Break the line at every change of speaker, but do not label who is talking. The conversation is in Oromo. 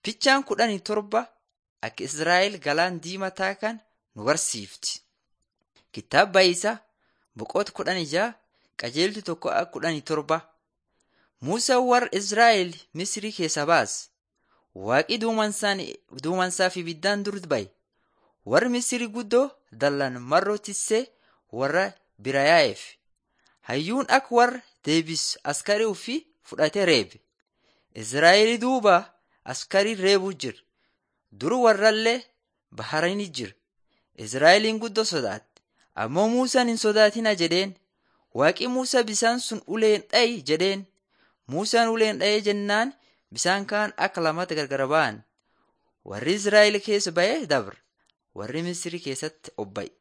Fichaan 17 akka Israa'el galaan diimataa kan nu barsiifti. Kitaaba isaa boqonnaa 16 qajeeltu 1-17. Muusaan warra Israa'el Misrii keessa baase. Waaqi duumansaaf ibiddaan dur ba'e. Warri Misrii guddoo dallan marroo tissee warra bira yaa'eef. Hayyuun akka warra deebisu askarii ofii fudhatee reebe. Israa'el duuba askarii reebuu jira. Dur warrallee baharanii jira. Israa'eliin guddoo sodaate. Ammoo Muusaan hin sodaatina jedheen. Waaqi Muusaa bisaan sun uleen dha'i jedheen. Muusaan uleen dha'ee jennaan bisaan kaan akka lamatti gargar ba'an. Warri Israa'el keessa ba'ee dabre. Warri Misrii keessatti obba'e.